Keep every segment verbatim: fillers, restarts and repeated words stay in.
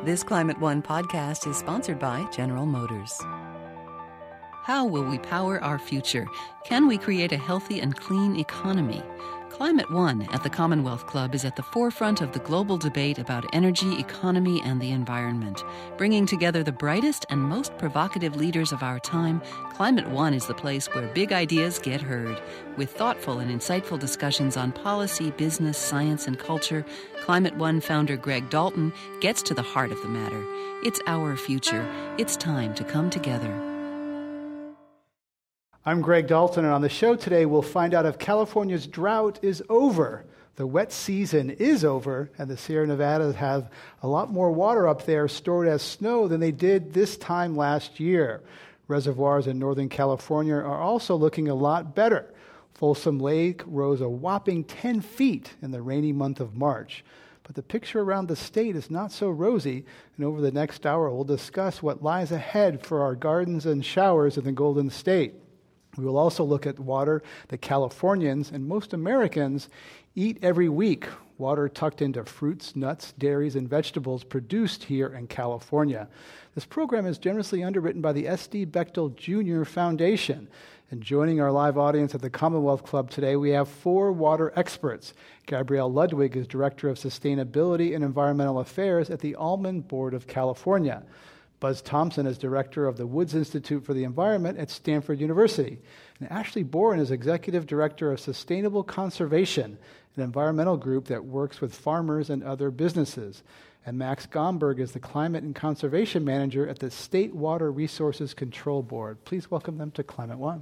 This Climate One podcast is sponsored by General Motors. How will we power our future? Can we create a healthy and clean economy? Climate One at the Commonwealth Club is at the forefront of the global debate about energy, economy, and the environment. Bringing together the brightest and most provocative leaders of our time, Climate One is the place where big ideas get heard. With thoughtful and insightful discussions on policy, business, science, and culture, Climate One founder Greg Dalton gets to the heart of the matter. It's our future. It's time to come together. I'm Greg Dalton, and on the show today, we'll find out if California's drought is over. The wet season is over, and the Sierra Nevadas have a lot more water up there stored as snow than they did this time last year. Reservoirs in Northern California are also looking a lot better. Folsom Lake rose a whopping ten feet in the rainy month of March. But the picture around the state is not so rosy, and over the next hour, we'll discuss what lies ahead for our gardens and showers in the Golden State. We will also look at water that Californians and most Americans eat every week, water tucked into fruits, nuts, dairies, and vegetables produced here in California. This program is generously underwritten by the S D Bechtel Junior Foundation. And joining our live audience at the Commonwealth Club today, we have four water experts. Gabrielle Ludwig is Director of Sustainability and Environmental Affairs at the Almond Board of California. Buzz Thompson is Director of the Woods Institute for the Environment at Stanford University. And Ashley Boren is Executive Director of Sustainable Conservation, an environmental group that works with farmers and other businesses. And Max Gomberg is the Climate and Conservation Manager at the State Water Resources Control Board. Please welcome them to Climate One.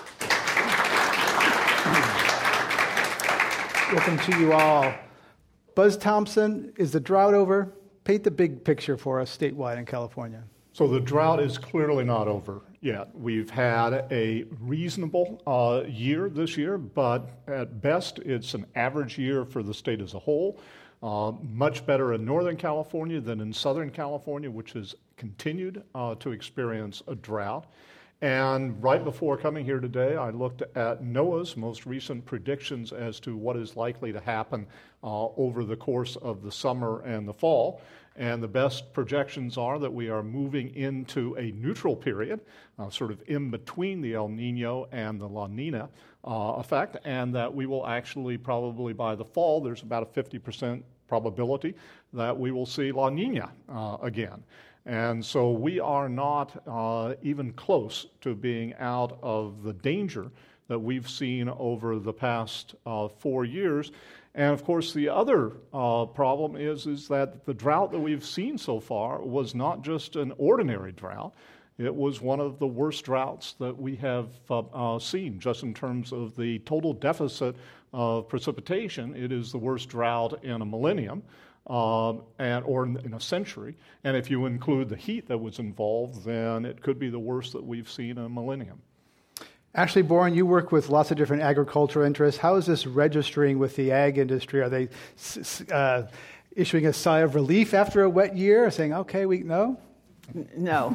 Welcome to you all. Buzz Thompson, is the drought over? Paint the big picture for us statewide in California. So the drought is clearly not over yet. We've had a reasonable uh, year this year, but at best it's an average year for the state as a whole. Uh, much better in Northern California than in Southern California, which has continued uh, to experience a drought. And right before coming here today, I looked at NOAA's most recent predictions as to what is likely to happen uh, over the course of the summer and the fall. And the best projections are that we are moving into a neutral period, uh, sort of in between the El Nino and the La Nina uh, effect, and that we will actually probably by the fall, there's about a fifty percent probability that we will see La Nina uh, again. And so we are not uh, even close to being out of the danger that we've seen over the past uh, four years. And of course, the other uh, problem is, is that the drought that we've seen so far was not just an ordinary drought. It was one of the worst droughts that we have uh, uh, seen, just in terms of the total deficit of precipitation. It is the worst drought in a millennium. Um, and or in, in a century, and if you include the heat that was involved, then it could be the worst that we've seen in a millennium. Ashley Boren, you work with lots of different agricultural interests. How is this registering with the ag industry? Are they uh, issuing a sigh of relief after a wet year, saying, "Okay, we no"? No,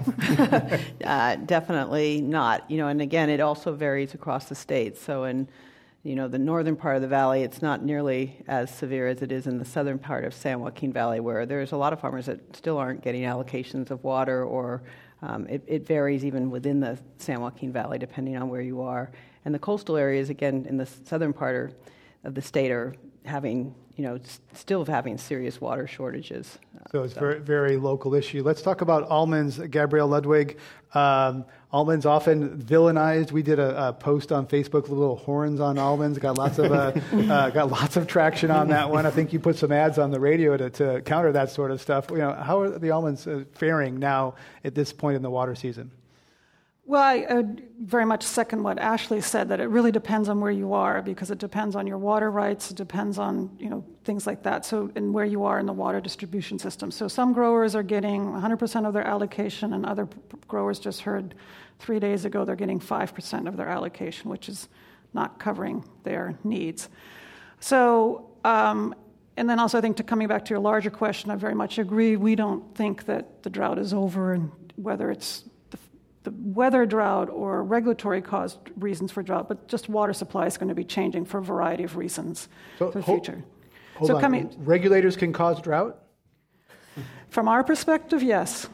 uh, definitely not. You know, and again, it also varies across the state. So in You know, the northern part of the valley, it's not nearly as severe as it is in the southern part of San Joaquin Valley, where there's a lot of farmers that still aren't getting allocations of water, or um, it, it varies even within the San Joaquin Valley, depending on where you are. And the coastal areas, again, in the southern part of the state are having, you know, still having serious water shortages. So it's a so. very, very local issue. Let's talk about almonds, Gabrielle Ludwig. Um, almonds often villainized. We did a, a post on Facebook, little horns on almonds. Got lots of uh, uh, got lots of traction on that one. I think you put some ads on the radio to, to counter that sort of stuff. You know, how are the almonds uh, faring now at this point in the water season? Well, I uh, very much second what Ashley said, that it really depends on where you are, because it depends on your water rights, it depends on, you know, things like that, so and where you are in the water distribution system. So some growers are getting one hundred percent of their allocation, and other p- growers just heard three days ago they're getting five percent of their allocation, which is not covering their needs. So, um, and then also I think, to coming back to your larger question, I very much agree. We don't think that the drought is over, and whether it's the weather drought or regulatory caused reasons for drought, but just water supply is going to be changing for a variety of reasons so for the hold, future. Hold so on. coming, Regulators can cause drought? From our perspective, yes.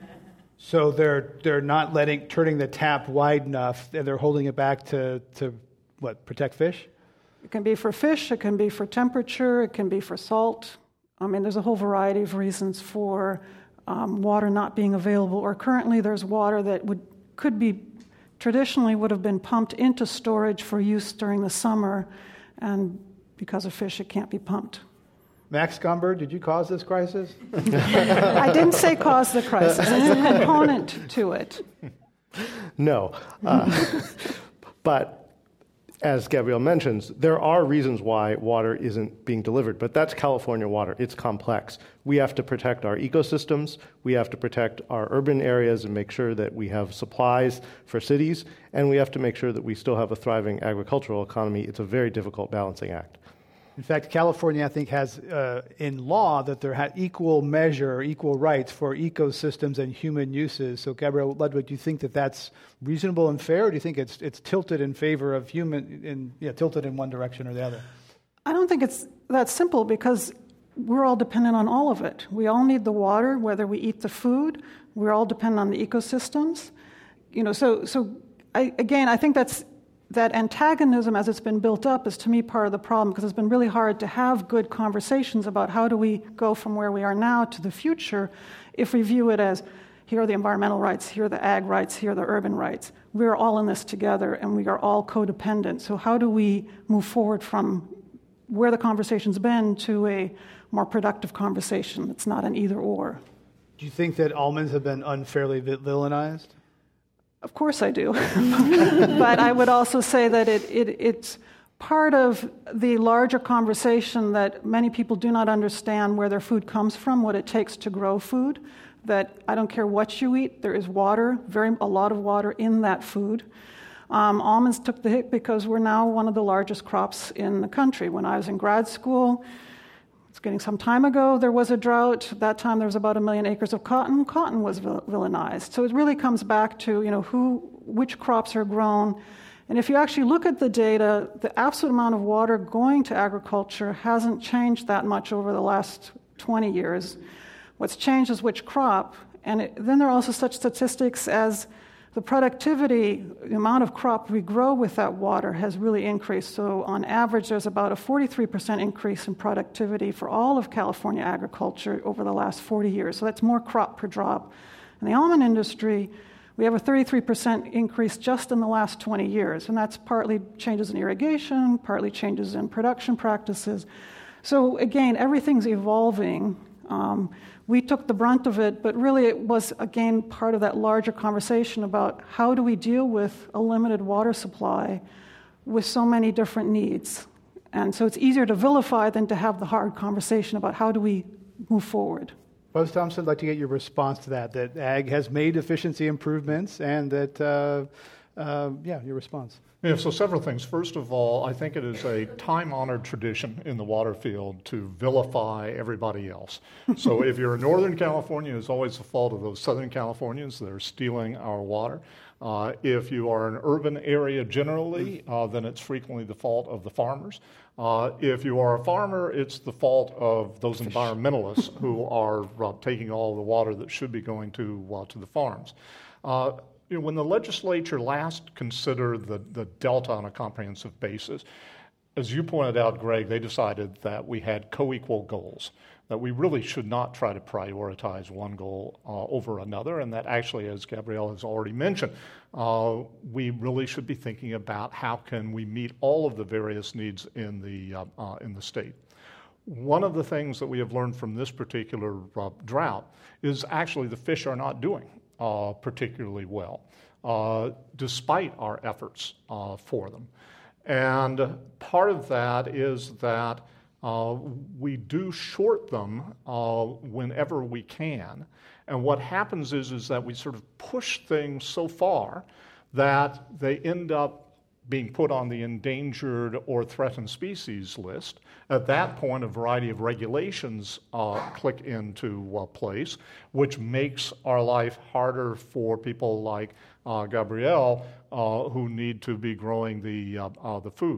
So they're they're not letting turning the tap wide enough, and they're holding it back to, to what, protect fish? It can be for fish, it can be for temperature, it can be for salt. I mean, there's a whole variety of reasons for um, water not being available, or currently there's water that would could be, traditionally would have been pumped into storage for use during the summer, and because of fish, it can't be pumped. Max Gumber, did you cause this crisis? I didn't say cause the crisis. It's a component to it. No. Uh, but as Gabrielle mentions, there are reasons why water isn't being delivered, but that's California water. It's complex. We have to protect our ecosystems. We have to protect our urban areas and make sure that we have supplies for cities, and we have to make sure that we still have a thriving agricultural economy. It's a very difficult balancing act. In fact, California, I think, has uh, in law that there ha- equal measure, equal rights for ecosystems and human uses. So, Gabrielle Ludwig, do you think that that's reasonable and fair, or do you think it's it's tilted in favor of human, in, yeah, tilted in one direction or the other? I don't think it's that simple, because we're all dependent on all of it. We all need the water, whether we eat the food. We're all dependent on the ecosystems. You know, so so I, again, I think that's. That antagonism, as it's been built up, is to me part of the problem, because it's been really hard to have good conversations about how do we go from where we are now to the future if we view it as, here are the environmental rights, here are the ag rights, here are the urban rights. We're all in this together, and we are all codependent. So how do we move forward from where the conversation's been to a more productive conversation? It's not an either-or. Do you think that almonds have been unfairly villainized? Of course I do. But I would also say that it, it, it's part of the larger conversation that many people do not understand where their food comes from, what it takes to grow food, that I don't care what you eat, there is water, very a lot of water in that food. Um, almonds took the hit because we're now one of the largest crops in the country. When I was in grad school, it's getting some time ago, there was a drought. At that time, there was about a million acres of cotton. Cotton was villainized. So it really comes back to, you know, who, which crops are grown. And if you actually look at the data, the absolute amount of water going to agriculture hasn't changed that much over the last twenty years. What's changed is which crop. And it, then there are also such statistics as the productivity, the amount of crop we grow with that water has really increased. So on average, there's about a forty-three percent increase in productivity for all of California agriculture over the last forty years. So that's more crop per drop. In the almond industry, we have a thirty-three percent increase just in the last twenty years. And that's partly changes in irrigation, partly changes in production practices. So again, everything's evolving. Um, we took the brunt of it, but really it was, again, part of that larger conversation about how do we deal with a limited water supply with so many different needs. And so it's easier to vilify than to have the hard conversation about how do we move forward. Buzz Thompson, I'd like to get your response to that, that ag has made efficiency improvements, and that, uh, uh, yeah, your response. Yeah, so several things. First of all, I think it is a time-honored tradition in the water field to vilify everybody else. So if you're in Northern California, it's always the fault of those Southern Californians that are stealing our water. Uh, if you are an urban area generally, uh, then it's frequently the fault of the farmers. Uh, if you are a farmer, it's the fault of those environmentalists who are uh, taking all the water that should be going to, uh, to the farms. Uh, You know, when the legislature last considered the, the delta on a comprehensive basis, as you pointed out, Greg, they decided that we had co-equal goals, that we really should not try to prioritize one goal uh, over another, and that actually, as Gabrielle has already mentioned, uh, we really should be thinking about how can we meet all of the various needs in the, uh, uh, in the state. One of the things that we have learned from this particular uh, drought is actually the fish are not doing Uh, particularly well, uh, despite our efforts uh, for them. And part of that is that uh, we do short them uh, whenever we can. And what happens is, is that we sort of push things so far that they end up being put on the endangered or threatened species list. At that point, a variety of regulations uh, click into uh, place, which makes our life harder for people like uh, Gabrielle, uh, who need to be growing the, uh, uh, the food.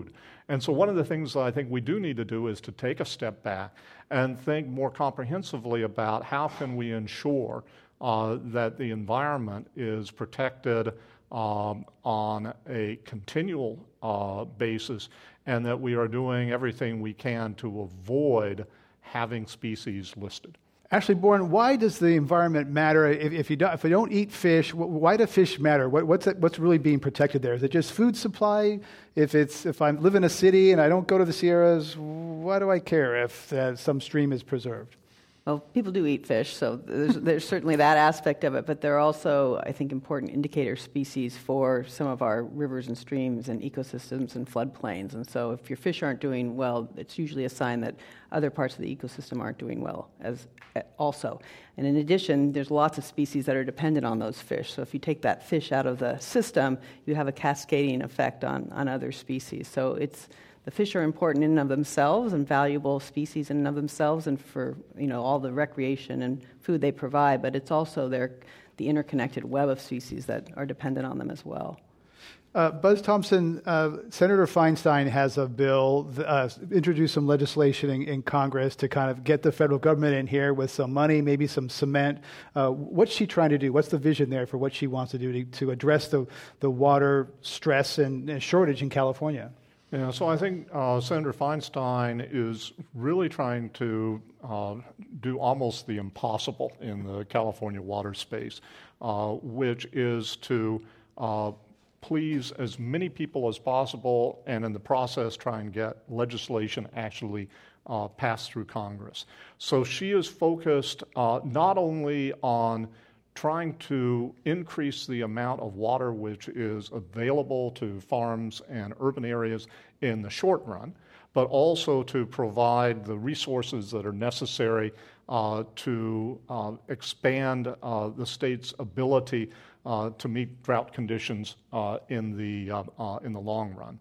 And so one of the things that I think we do need to do is to take a step back and think more comprehensively about how can we ensure uh, that the environment is protected um, on a continual uh, basis, and that we are doing everything we can to avoid having species listed. Ashley Boren, why does the environment matter? If, if you don't, if we don't eat fish, why do fish matter? What, what's it, what's really being protected there? Is it just food supply? If it's if I live in a city and I don't go to the Sierras, why do I care if uh, some stream is preserved? Well, people do eat fish, so there's, there's certainly that aspect of it, but there are also, I think, important indicator species for some of our rivers and streams and ecosystems and floodplains. And so if your fish aren't doing well, it's usually a sign that other parts of the ecosystem aren't doing well as also. And in addition, there's lots of species that are dependent on those fish. So if you take that fish out of the system, you have a cascading effect on, on other species. So it's the fish are important in and of themselves and valuable species in and of themselves and for, you know, all the recreation and food they provide, but it's also their, the interconnected web of species that are dependent on them as well. Uh, Buzz Thompson, uh, Senator Feinstein has a bill, uh, introduced some legislation in, in Congress to kind of get the federal government in here with some money, maybe some cement. Uh, what's she trying to do? What's the vision there for what she wants to do to, to address the, the water stress and, and shortage in California? Yeah, so I think uh, Senator Feinstein is really trying to uh, do almost the impossible in the California water space, uh, which is to uh, please as many people as possible and in the process try and get legislation actually uh, passed through Congress. So she is focused uh, not only on trying to increase the amount of water which is available to farms and urban areas in the short run, but also to provide the resources that are necessary uh, to uh, expand uh, the state's ability uh, to meet drought conditions uh, in the uh, uh, in the long run.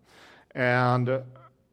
And uh,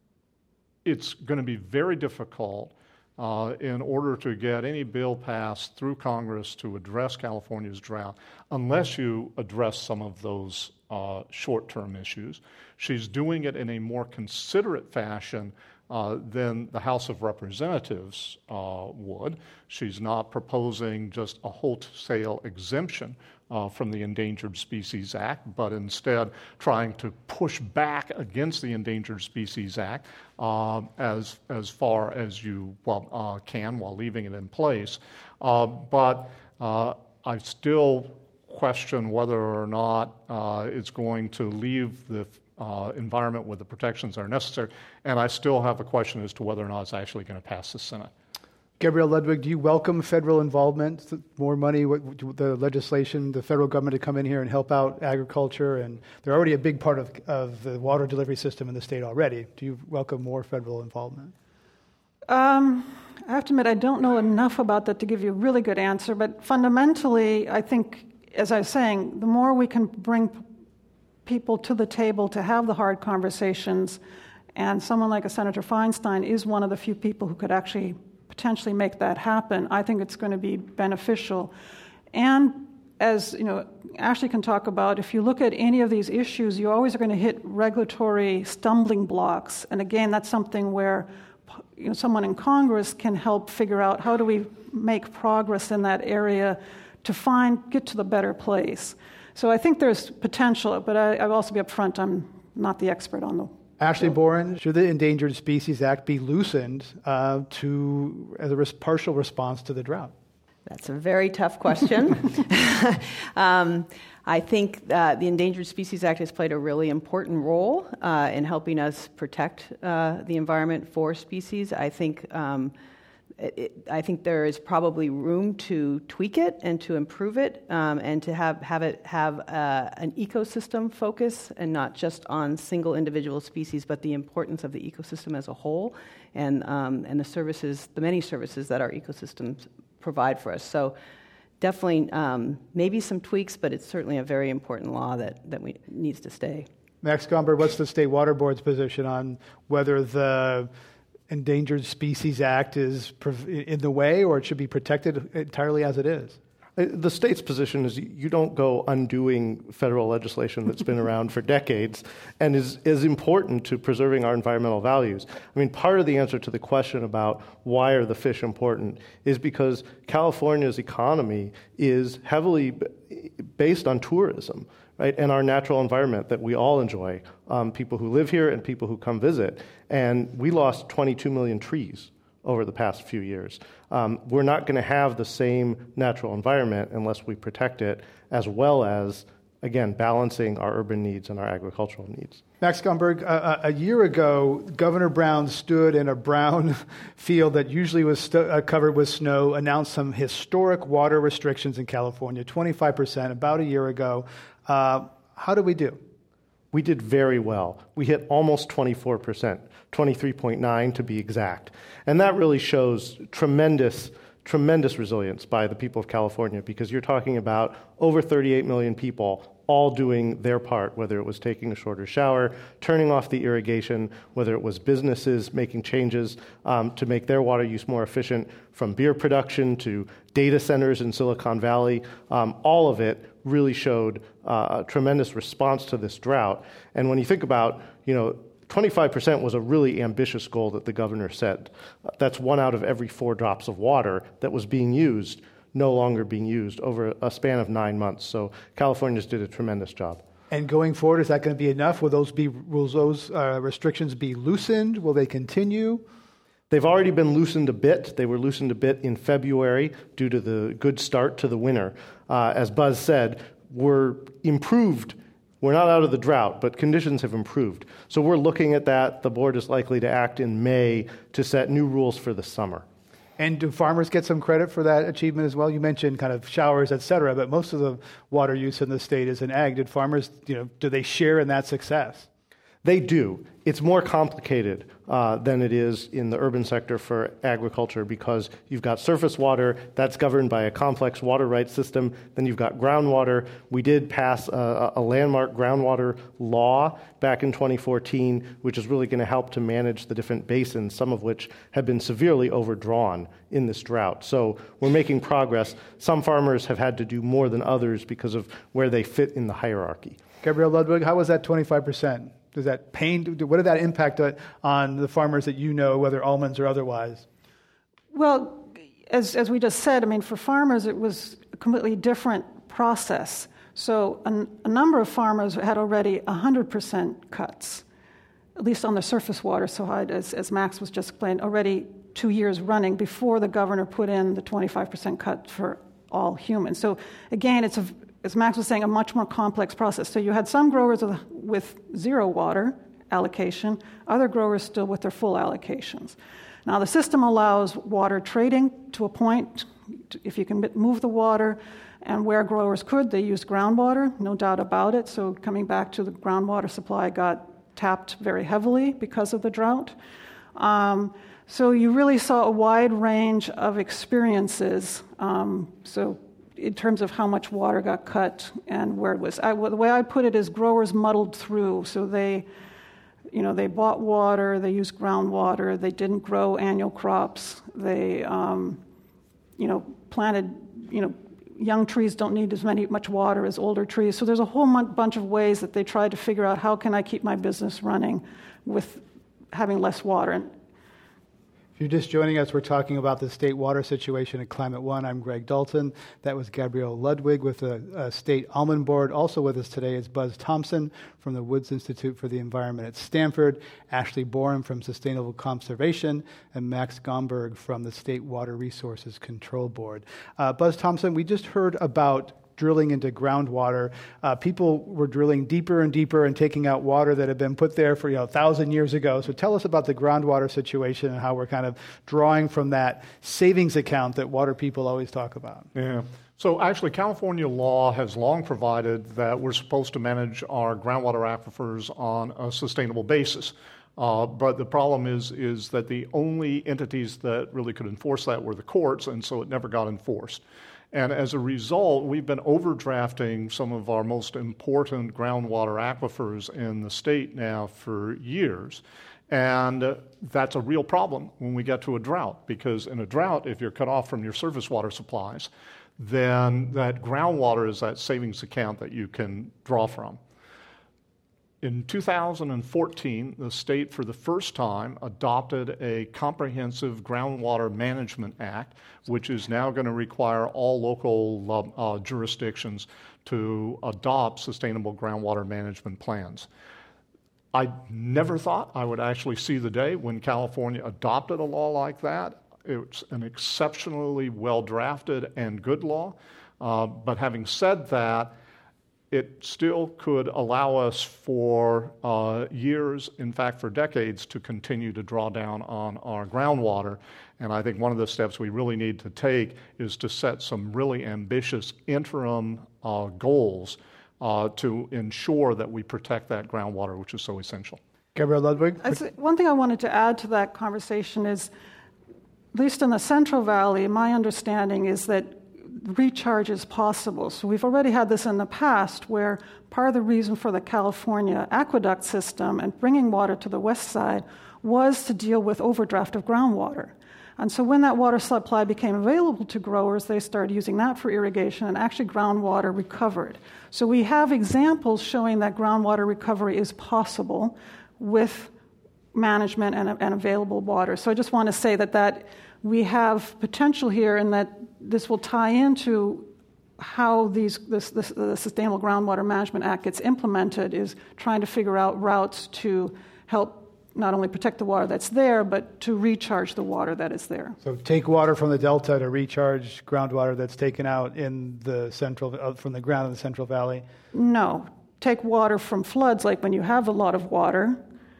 it's going to be very difficult Uh, in order to get any bill passed through Congress to address California's drought, unless you address some of those uh, short-term issues. She's doing it in a more considerate fashion uh, than the House of Representatives uh, would. She's not proposing just a wholesale exemption uh, from the Endangered Species Act, but instead trying to push back against the Endangered Species Act uh, as as far as you well uh, can while leaving it in place. Uh, but uh, I still question whether or not uh, it's going to leave the uh, environment with the protections that are necessary, and I still have a question as to whether or not it's actually going to pass the Senate. Gabrielle Ludwig, do you welcome federal involvement, more money, the legislation, the federal government to come in here and help out agriculture? And they're already a big part of, of the water delivery system in the state already. Do you welcome more federal involvement? Um, I have to admit, I don't know enough about that to give you a really good answer, but fundamentally, I think, as I was saying, the more we can bring people to the table to have the hard conversations, and someone like a Senator Feinstein is one of the few people who could actually potentially make that happen, I think it's going to be beneficial. And as you know, Ashley can talk about, if you look at any of these issues, you always are going to hit regulatory stumbling blocks. And again, that's something where you know, someone in Congress can help figure out how do we make progress in that area to find, get to the better place. So I think there's potential, but I, I'll also be upfront, I'm not the expert on the Ashley Boren, should the Endangered Species Act be loosened uh, to as a res- partial response to the drought? That's a very tough question. um, I think uh, the Endangered Species Act has played a really important role uh, in helping us protect uh, the environment for species. I think um, it, I think there is probably room to tweak it and to improve it, um, and to have, have it have uh, an ecosystem focus and not just on single individual species, but the importance of the ecosystem as a whole, and um, and the services, the many services that our ecosystems provide for us. So definitely um, maybe some tweaks, but it's certainly a very important law that, that we, needs to stay. Max Gomberg, what's the State Water Board's position on whether the Endangered Species Act is in the way or it should be protected entirely as it is? The state's position is you don't go undoing federal legislation that's been around for decades and is, is important to preserving our environmental values. I mean, part of the answer to the question about why are the fish important is because California's economy is heavily based on tourism, right, and our natural environment that we all enjoy, um, people who live here and people who come visit. And we lost twenty-two million trees over the past few years. Um, we're not going to have the same natural environment unless we protect it, as well as, again, balancing our urban needs and our agricultural needs. Max Gomberg, uh, a year ago, Governor Brown stood in a brown field that usually was st- uh, covered with snow, announced some historic water restrictions in California, twenty-five percent, about a year ago. Uh, how did we do? We did very well. We hit almost twenty-four percent, twenty-three point nine to be exact. And that really shows tremendous, tremendous resilience by the people of California, because you're talking about over thirty-eight million people all doing their part, whether it was taking a shorter shower, turning off the irrigation, whether it was businesses making changes um, to make their water use more efficient, from beer production to data centers in Silicon Valley. Um, all of it really showed uh, a tremendous response to this drought. And when you think about, you know, twenty-five percent was a really ambitious goal that the governor set. That's one out of every four drops of water that was being used, no longer being used over a span of nine months. So California's did a tremendous job. And going forward, is that going to be enough? Will those be will those uh, restrictions be loosened? Will they continue? They've already been loosened a bit. They were loosened a bit in February due to the good start to the winter. Uh, as Buzz said, we're improved. We're not out of the drought, but conditions have improved. So we're looking at that. The board is likely to act in May to set new rules for the summer. And do farmers get some credit for that achievement as well? You mentioned kind of showers, et cetera, but most of the water use in the state is in ag. Did farmers, you know, do they share in that success? They do. It's more complicated uh, than it is in the urban sector for agriculture, because you've got surface water that's governed by a complex water rights system. Then you've got groundwater. We did pass a, a landmark groundwater law back in twenty fourteen, which is really going to help to manage the different basins, some of which have been severely overdrawn in this drought. So we're making progress. Some farmers have had to do more than others because of where they fit in the hierarchy. Gabrielle Ludwig, how was that twenty-five percent? Does that pain, what did that impact on the farmers that you know, whether almonds or otherwise? Well, as, as we just said, I mean, for farmers, it was a completely different process. So a, a number of farmers had already one hundred percent cuts, at least on the surface water. So I'd, as, as Max was just explaining, already two years running before the governor put in the twenty-five percent cut for all humans. So again, it's a as Max was saying, a much more complex process. So you had some growers with, with zero water allocation, other growers still with their full allocations. Now, the system allows water trading to a point, if you can move the water, and where growers could, they used groundwater, no doubt about it. So coming back to the groundwater supply got tapped very heavily because of the drought. Um, so you really saw a wide range of experiences. Um, so in terms of how much water got cut and where it was. I, well, the way I put it is growers muddled through. So they, you know, they bought water, they used groundwater, they didn't grow annual crops, they, um, you know, planted, you know, young trees don't need as many much water as older trees. So there's a whole bunch of ways that they tried to figure out how can I keep my business running with having less water. And if you're just joining us, we're talking about the state water situation at Climate One. I'm Greg Dalton. That was Gabrielle Ludwig with the uh, State Almond Board. Also with us today is Buzz Thompson from the Woods Institute for the Environment at Stanford, Ashley Boren from Sustainable Conservation, and Max Gomberg from the State Water Resources Control Board. Uh, Buzz Thompson, we just heard about drilling into groundwater. Uh, people were drilling deeper and deeper and taking out water that had been put there for, you know, a thousand years ago. So tell us about the groundwater situation and how we're kind of drawing from that savings account that water people always talk about. Yeah. So actually, California law has long provided that we're supposed to manage our groundwater aquifers on a sustainable basis. Uh, but the problem is, is that the only entities that really could enforce that were the courts, and so it never got enforced. And as a result, we've been overdrafting some of our most important groundwater aquifers in the state now for years. And uh, that's a real problem when we get to a drought, because in a drought, if you're cut off from your surface water supplies, then that groundwater is that savings account that you can draw from. In two thousand fourteen, the state for the first time adopted a comprehensive groundwater management act, which is now going to require all local uh, jurisdictions to adopt sustainable groundwater management plans. I never thought I would actually see the day when California adopted a law like that. It's an exceptionally well-drafted and good law. Uh, but having said that, it still could allow us for uh, years, in fact for decades, to continue to draw down on our groundwater. And I think one of the steps we really need to take is to set some really ambitious interim uh, goals uh, to ensure that we protect that groundwater, which is so essential. Gabrielle Ludwig? One thing I wanted to add to that conversation is, at least in the Central Valley, my understanding is that recharge is possible. So we've already had this in the past where part of the reason for the California aqueduct system and bringing water to the west side was to deal with overdraft of groundwater. And so when that water supply became available to growers, they started using that for irrigation, and actually groundwater recovered. So we have examples showing that groundwater recovery is possible with management and, and available water. So I just want to say that, that we have potential here, and that this will tie into how these this, this the Sustainable Groundwater Management Act gets implemented, is trying to figure out routes to help not only protect the water that's there, but to recharge the water that is there. So take water from the Delta to recharge groundwater that's taken out in the central uh, from the ground in the Central Valley? No. Take water from floods, like when you have a lot of water,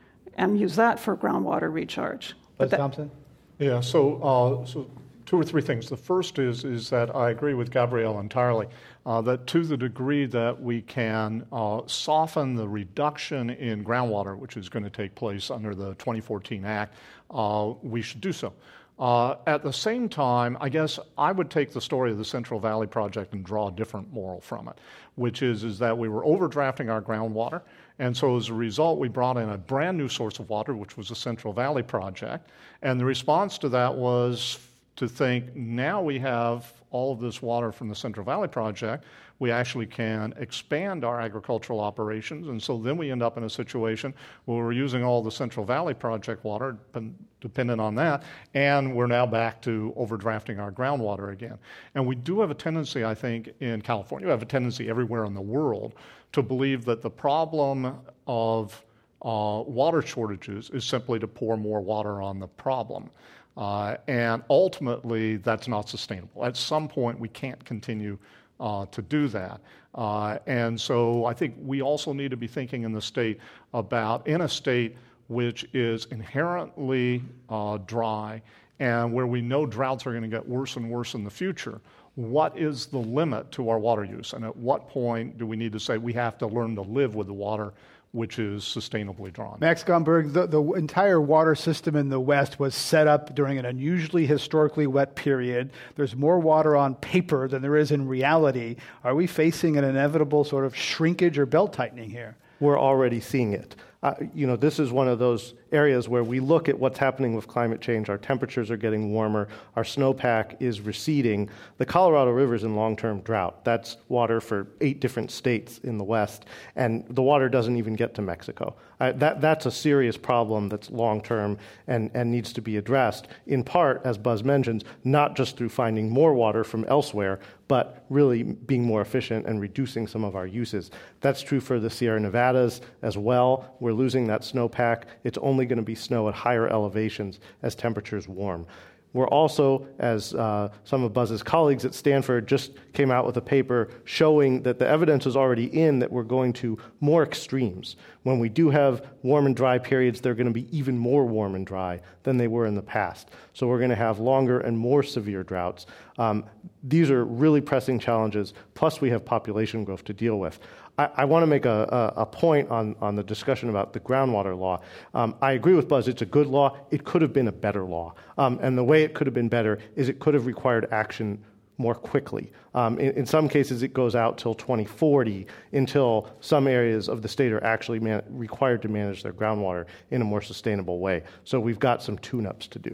and use that for groundwater recharge. Buzz that, Thompson? Yeah, so uh, so two or three things. The first is is that I agree with Gabrielle entirely, uh, that to the degree that we can uh, soften the reduction in groundwater, which is going to take place under the twenty fourteen Act, uh, we should do so. Uh, at the same time, I guess I would take the story of the Central Valley Project and draw a different moral from it, which is, is that we were overdrafting our groundwater, and so as a result, we brought in a brand new source of water, which was the Central Valley Project, and the response to that was to think, now we have all of this water from the Central Valley Project, we actually can expand our agricultural operations, and so then we end up in a situation where we're using all the Central Valley Project water, dependent on that, and we're now back to overdrafting our groundwater again. And we do have a tendency, I think, in California, we have a tendency everywhere in the world to believe that the problem of uh, water shortages is simply to pour more water on the problem. Uh, and ultimately, that's not sustainable. At some point, we can't continue uh, to do that. Uh, and so I think we also need to be thinking in the state about, in a state which is inherently uh, dry and where we know droughts are going to get worse and worse in the future, what is the limit to our water use? And at what point do we need to say we have to learn to live with the water which is sustainably drawn? Max Gomberg, the, the entire water system in the West was set up during an unusually historically wet period. There's more water on paper than there is in reality. Are we facing an inevitable sort of shrinkage or belt tightening here? We're already seeing it. Uh, you know, this is one of those areas where we look at what's happening with climate change. Our temperatures are getting warmer. Our snowpack is receding. The Colorado River is in long-term drought. That's water for eight different states in the West, and the water doesn't even get to Mexico. Uh, that, that's a serious problem that's long-term and, and needs to be addressed, in part, as Buzz mentions, not just through finding more water from elsewhere, but really being more efficient and reducing some of our uses. That's true for the Sierra Nevadas as well. We're losing that snowpack. It's only going to be snow at higher elevations as temperatures warm. We're also, as uh, some of Buzz's colleagues at Stanford just came out with a paper showing that the evidence is already in that we're going to more extremes. When we do have warm and dry periods, they're going to be even more warm and dry than they were in the past. So we're going to have longer and more severe droughts. Um, these are really pressing challenges, plus we have population growth to deal with. I, I want to make a, a, a point on, on the discussion about the groundwater law. Um, I agree with Buzz, it's a good law. It could have been a better law. Um, and the way it could have been better is it could have required action more quickly. Um, in, in some cases, it goes out till twenty forty until some areas of the state are actually man- required to manage their groundwater in a more sustainable way. So we've got some tune-ups to do.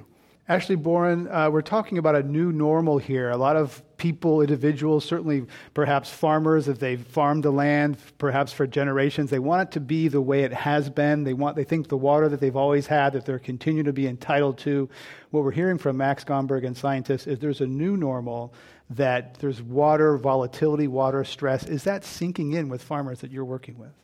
Ashley Boren, uh, we're talking about a new normal here. A lot of people, individuals, certainly perhaps farmers, if they've farmed the land perhaps for generations, they want it to be the way it has been. They want, they think the water that they've always had, that they're continuing to be entitled to. What we're hearing from Max Gomberg and scientists is there's a new normal, that there's water volatility, water stress. Is that sinking in with farmers that you're working with?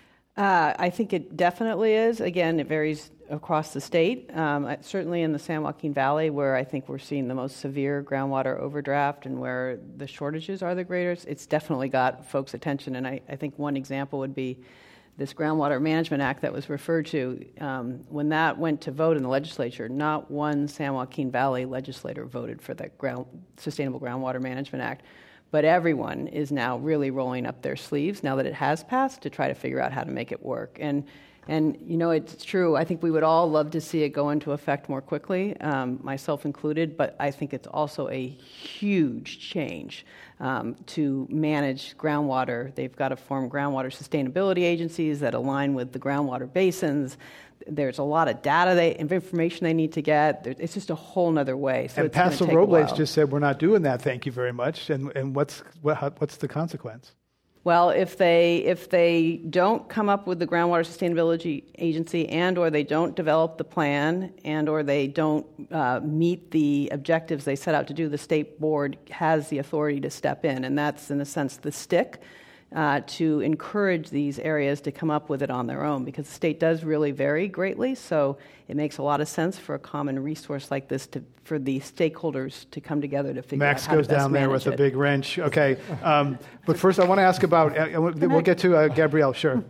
Uh, I think it definitely is. Again, it varies across the state. Um, certainly in the San Joaquin Valley, where I think we're seeing the most severe groundwater overdraft and where the shortages are the greatest, it's definitely got folks' attention. And I, I think one example would be this Groundwater Management Act that was referred to. Um, when that went to vote in the legislature, not one San Joaquin Valley legislator voted for the ground, Sustainable Groundwater Management Act. But everyone is now really rolling up their sleeves now that it has passed to try to figure out how to make it work. And, and you know, it's true. I think we would all love to see it go into effect more quickly, um, myself included, but I think it's also a huge change um, to manage groundwater. They've got to form groundwater sustainability agencies that align with the groundwater basins. There's a lot of data they, information they need to get. It's just a whole other way. So and it's Paso take Robles just said, we're not doing that, thank you very much. And and what's what, what's the consequence? Well, if they if they don't come up with the Groundwater Sustainability Agency and or they don't develop the plan and or they don't uh, meet the objectives they set out to do, the state board has the authority to step in. And that's, in a sense, the stick. Uh, to encourage these areas to come up with it on their own, because the state does really vary greatly, so it makes a lot of sense for a common resource like this to for the stakeholders to come together to figure Max out how goes to best down there with it. a big wrench. Okay, um, but first I want to ask about, uh, we'll I, get to uh, Gabrielle, sure.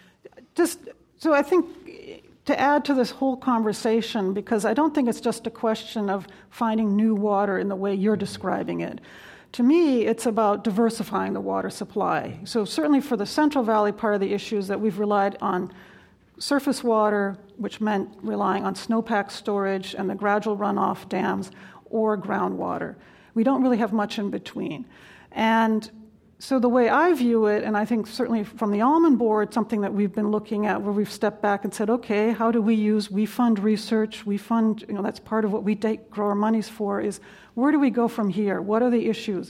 Just, so I think to add to this whole conversation, because I don't think it's just a question of finding new water in the way you're describing it. To me, it's about diversifying the water supply. So certainly for the Central Valley, part of the issue is that we've relied on surface water, which meant relying on snowpack storage and the gradual runoff dams, or groundwater. We don't really have much in between. And so the way I view it, and I think certainly from the Almond Board, something that we've been looking at where we've stepped back and said, okay, how do we use, we fund research, we fund, you know, that's part of what we take grower monies for, is where do we go from here? What are the issues?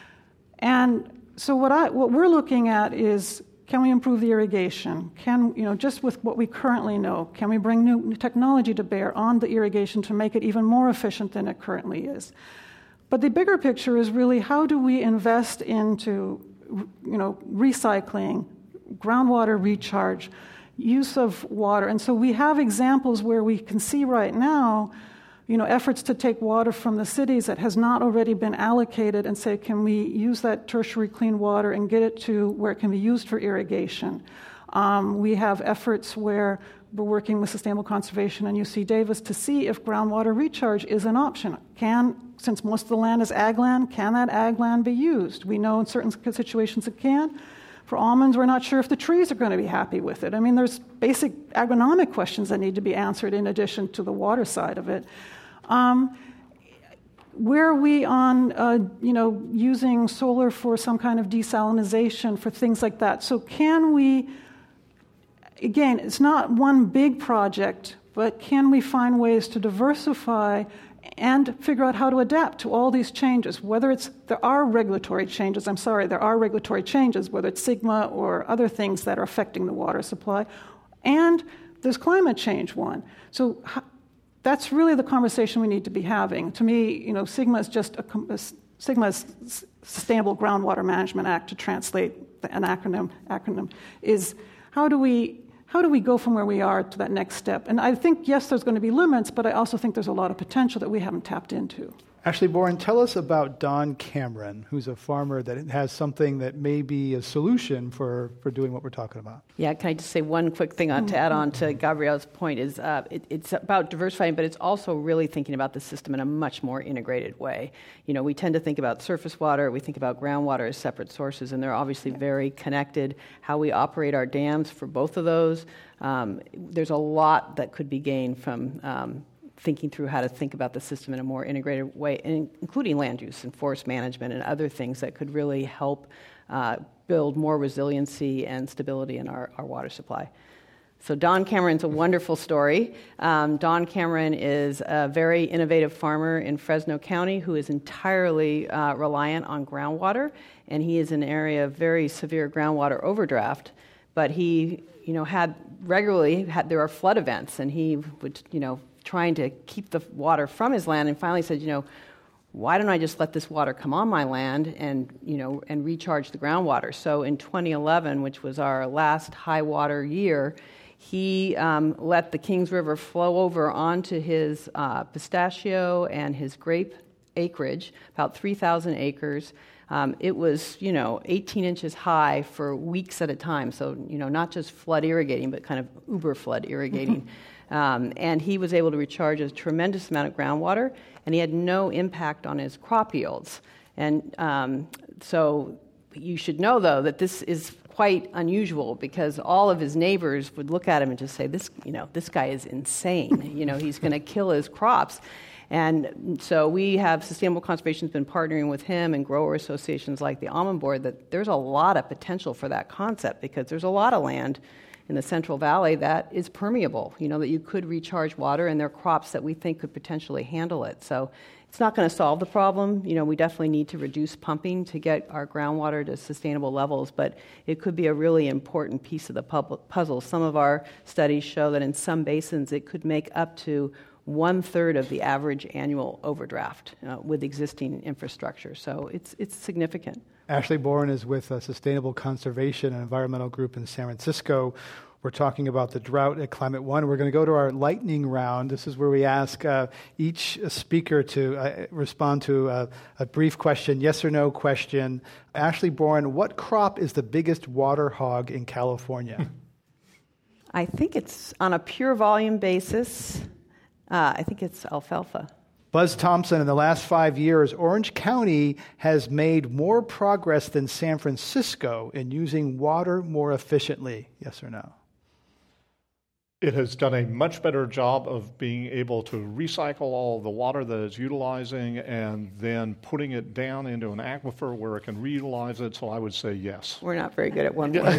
And so what I what we're looking at is, can we improve the irrigation? Can, you know, just with what we currently know, can we bring new technology to bear on the irrigation to make it even more efficient than it currently is? But the bigger picture is really, how do we invest into, you know, recycling, groundwater recharge, use of water? And so we have examples where we can see right now, you know, efforts to take water from the cities that has not already been allocated and say, can we use that tertiary clean water and get it to where it can be used for irrigation? Um, we have efforts where we're working with Sustainable Conservation and U C Davis to see if groundwater recharge is an option. Can, since most of the land is ag land, can that ag land be used? We know in certain situations it can. For almonds, we're not sure if the trees are going to be happy with it. I mean, there's basic agronomic questions that need to be answered in addition to the water side of it. Um, where are we on, uh, you know, using solar for some kind of desalinization, for things like that? So can we, again, it's not one big project, but can we find ways to diversify and figure out how to adapt to all these changes? Whether it's, there are regulatory changes, I'm sorry, there are regulatory changes, whether it's SGMA or other things that are affecting the water supply, and there's climate change one. So how, that's really the conversation we need to be having. To me, you know, SGMA is just a, a SGMA is Sustainable Groundwater Management Act, to translate an acronym. Acronym is how do we how do we go from where we are to that next step? And I think yes, there's going to be limits, but I also think there's a lot of potential that we haven't tapped into. Ashley Boren, tell us about Don Cameron, who's a farmer that has something that may be a solution for, for doing what we're talking about. Yeah, can I just say one quick thing on, to add on to Gabrielle's point is uh, it, it's about diversifying, but it's also really thinking about the system in a much more integrated way. You know, we tend to think about surface water, we think about groundwater as separate sources, and they're obviously very connected. How we operate our dams for both of those, um, there's a lot that could be gained from um, thinking through how to think about the system in a more integrated way, including land use and forest management and other things that could really help uh, build more resiliency and stability in our, our water supply. So Don Cameron's a wonderful story. Um, Don Cameron is a very innovative farmer in Fresno County who is entirely uh, reliant on groundwater, and he is in an area of very severe groundwater overdraft. But he, you know, had regularly had there are flood events, and he would, you know, trying to keep the water from his land, and finally said, you know, why don't I just let this water come on my land and, you know, and recharge the groundwater? So in twenty eleven, which was our last high water year, he um, let the Kings River flow over onto his uh, pistachio and his grape acreage, about three thousand acres. Um, it was, you know, eighteen inches high for weeks at a time. So, you know, not just flood irrigating, but kind of uber flood irrigating. um, and he was able to recharge a tremendous amount of groundwater, and he had no impact on his crop yields. And um, so you should know, though, that this is quite unusual because all of his neighbors would look at him and just say, "This, you know, this guy is insane. You know, he's going to kill his crops." And so we have Sustainable Conservation has been partnering with him and grower associations like the Almond Board that there's a lot of potential for that concept because there's a lot of land in the Central Valley that is permeable, you know, that you could recharge water, and there are crops that we think could potentially handle it. So it's not going to solve the problem. You know, we definitely need to reduce pumping to get our groundwater to sustainable levels, but it could be a really important piece of the puzzle. Some of our studies show that in some basins it could make up to one-third of the average annual overdraft uh, with existing infrastructure. So it's it's significant. Ashley Boren is with a Sustainable Conservation and Environmental Group in San Francisco. We're talking about the drought at Climate One. We're going to go to our lightning round. This is where we ask uh, each speaker to uh, respond to a, a brief question, yes or no question. Ashley Boren, what crop is the biggest water hog in California? I think it's on a pure volume basis. Uh, I think it's alfalfa. Buzz Thompson, in the last five years, Orange County has made more progress than San Francisco in using water more efficiently. Yes or no? It has done a much better job of being able to recycle all the water that it's utilizing and then putting it down into an aquifer where it can reutilize it, so I would say yes. We're not very good at one word.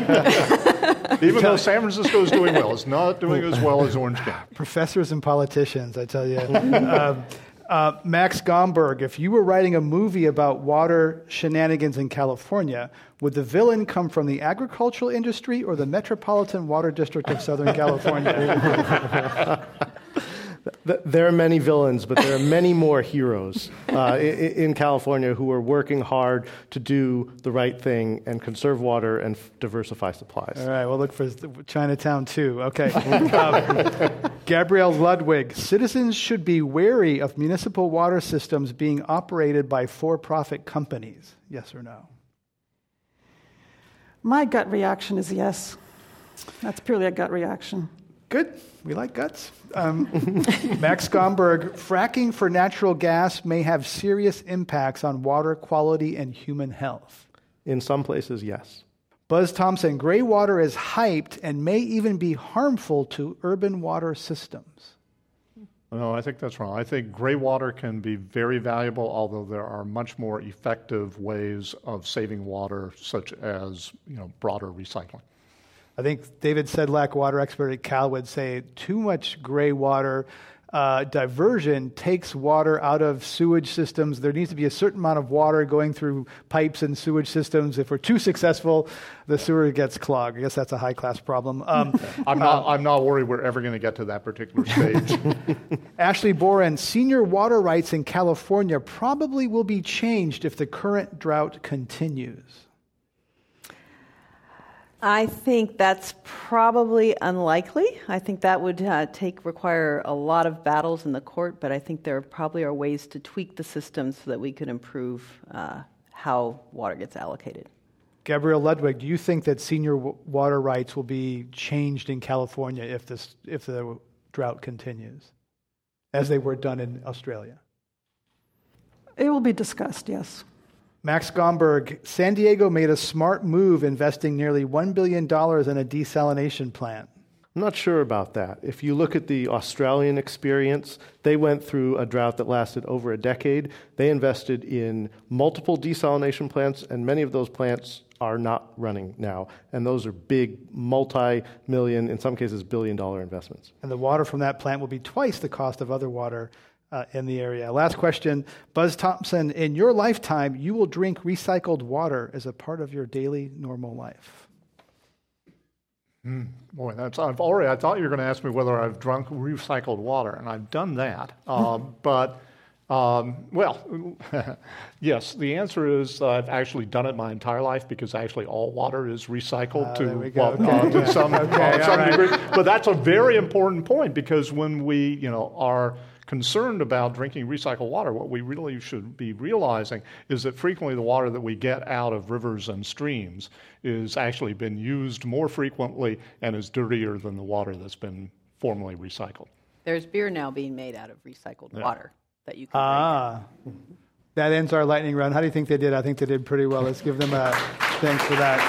Even though San Francisco is doing well, it's not doing as well as Orange County. Professors and politicians, I tell you. um, uh, Max Gomberg, if you were writing a movie about water shenanigans in California, would the villain come from the agricultural industry or the Metropolitan Water District of Southern California? There are many villains, but there are many more heroes uh, in California who are working hard to do the right thing and conserve water and f- diversify supplies. All right, we'll look for Chinatown too. Okay. um, Gabrielle Ludwig, citizens should be wary of municipal water systems being operated by for-profit companies. Yes or no? My gut reaction is yes. That's purely a gut reaction. Good. We like guts. Um, Max Gomberg, fracking for natural gas may have serious impacts on water quality and human health. In some places, yes. Buzz Thompson, gray water is hyped and may even be harmful to urban water systems. No, I think that's wrong. I think gray water can be very valuable, although there are much more effective ways of saving water, such as, you know, broader recycling. I think David Sedlak, water expert at Cal, would say too much gray water uh, diversion takes water out of sewage systems. There needs to be a certain amount of water going through pipes and sewage systems. If we're too successful, the sewer gets clogged. I guess that's a high-class problem. Um, I'm not. Uh, I'm not worried we're ever going to get to that particular stage. Ashley Boren, senior water rights in California probably will be changed if the current drought continues. I think that's probably unlikely. I think that would uh, take require a lot of battles in the court, but I think there probably are ways to tweak the system so that we could improve uh, how water gets allocated. Gabrielle Ludwig, do you think that senior w- water rights will be changed in California if this if the drought continues, as they were done in Australia? It will be discussed, yes. Max Gomberg, San Diego made a smart move investing nearly one billion dollars in a desalination plant. I'm not sure about that. If you look at the Australian experience, they went through a drought that lasted over a decade. They invested in multiple desalination plants, and many of those plants are not running now. And those are big, multi-million, in some cases, billion-dollar investments. And the water from that plant will be twice the cost of other water uh, in the area. Last question. Buzz Thompson, in your lifetime, you will drink recycled water as a part of your daily normal life. Mm, boy, that's I've already. I thought you were going to ask me whether I've drunk recycled water, and I've done that. Um, but um, well, yes, the answer is uh, I've actually done it my entire life because actually all water is recycled uh, to we go. well, Okay. uh, to some, Okay, uh, some right. degree. But that's a very important point because when we, you know, are concerned about drinking recycled water, what we really should be realizing is that frequently the water that we get out of rivers and streams is actually been used more frequently and is dirtier than the water that's been formerly recycled. There's beer now being made out of recycled Yeah. water that you can Ah, that ends our lightning round. How do you think they did? I think they did pretty well. Let's give them a thanks for that.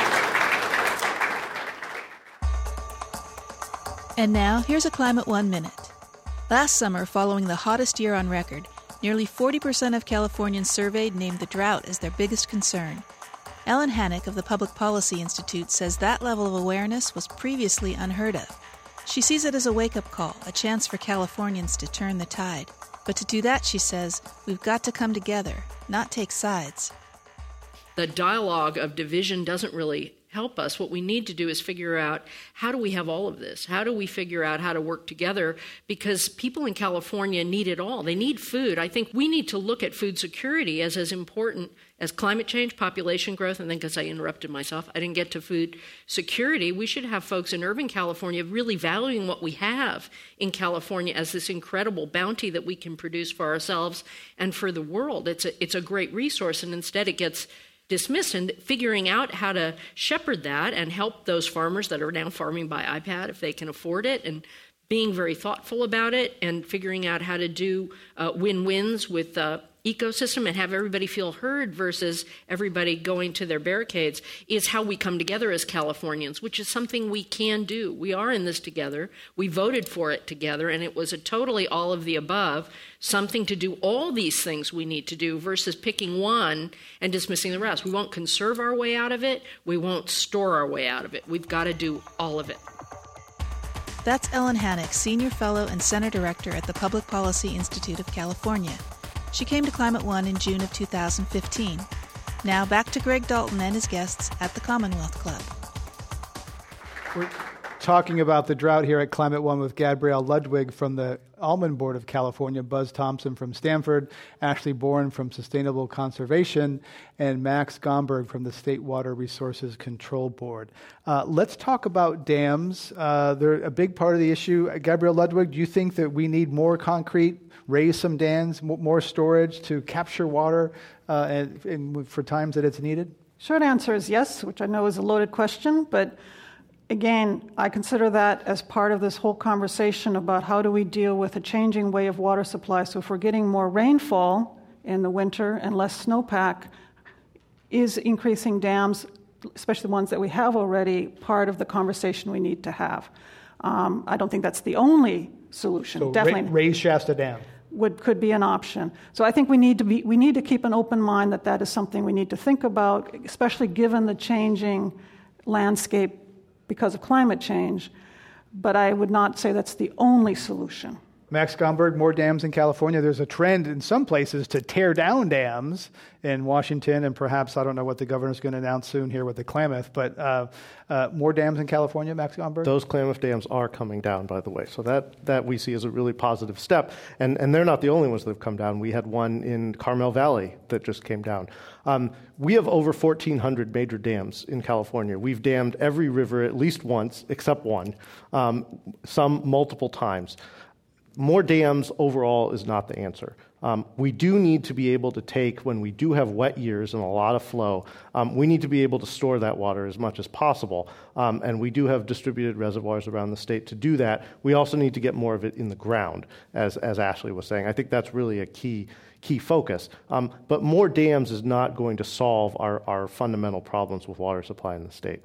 And now, here's a Climate One Minute. Last summer, following the hottest year on record, nearly forty percent of Californians surveyed named the drought as their biggest concern. Ellen Hannock of the Public Policy Institute says that level of awareness was previously unheard of. She sees it as a wake-up call, a chance for Californians to turn the tide. But to do that, she says, we've got to come together, not take sides. The dialogue of division doesn't really help us. What we need to do is figure out how do we have all of this? How do we figure out how to work together? Because people in California need it all. They need food. I think we need to look at food security as as important as climate change, population growth, and then because I interrupted myself, I didn't get to food security. We should have folks in urban California really valuing what we have in California as this incredible bounty that we can produce for ourselves and for the world. It's a, it's a great resource, and instead it gets dismissed, and figuring out how to shepherd that and help those farmers that are now farming by iPad if they can afford it, and being very thoughtful about it and figuring out how to do uh, win-wins with the ecosystem and have everybody feel heard versus everybody going to their barricades is how we come together as Californians, which is something we can do. We are in this together. We voted for it together, and it was a totally all of the above, something to do all these things we need to do versus picking one and dismissing the rest. We won't conserve our way out of it. We won't store our way out of it. We've got to do all of it. That's Ellen Hannock, Senior Fellow and Center Director at the Public Policy Institute of California. She came to Climate One in June of two thousand fifteen. Now back to Greg Dalton and his guests at the Commonwealth Club. We're talking about the drought here at Climate One with Gabrielle Ludwig from the Almond Board of California, Buzz Thompson from Stanford, Ashley Bourne from Sustainable Conservation, and Max Gomberg from the State Water Resources Control Board. Uh, let's talk about dams. Uh, they're a big part of the issue. Uh, Gabrielle Ludwig, do you think that we need more concrete, raise some dams, m- more storage to capture water uh, and, and for times that it's needed? Short answer is yes, which I know is a loaded question, but again, I consider that as part of this whole conversation about how do we deal with a changing way of water supply. So if we're getting more rainfall in the winter and less snowpack, is increasing dams, especially the ones that we have already, part of the conversation we need to have. Um, I don't think that's the only solution. So Definitely ra- raise Shasta Dam. Would, could be an option. So I think we need to be we need to keep an open mind that that is something we need to think about, especially given the changing landscape because of climate change. But I would not say that's the only solution. Max Gomberg, more dams in California. There's a trend in some places to tear down dams in Washington, and perhaps, I don't know what the governor's going to announce soon here with the Klamath, but uh, uh, more dams in California, Max Gomberg? Those Klamath dams are coming down, by the way. So that, that we see as a really positive step. And, and they're not the only ones that have come down. We had one in Carmel Valley that just came down. Um, we have over fourteen hundred major dams in California. We've dammed every river at least once, except one, um, some multiple times. More dams overall is not the answer. Um, we do need to be able to take, when we do have wet years and a lot of flow, um, we need to be able to store that water as much as possible. Um, and we do have distributed reservoirs around the state to do that. We also need to get more of it in the ground, as, as Ashley was saying. I think that's really a key key focus. Um, but more dams is not going to solve our, our fundamental problems with water supply in the state.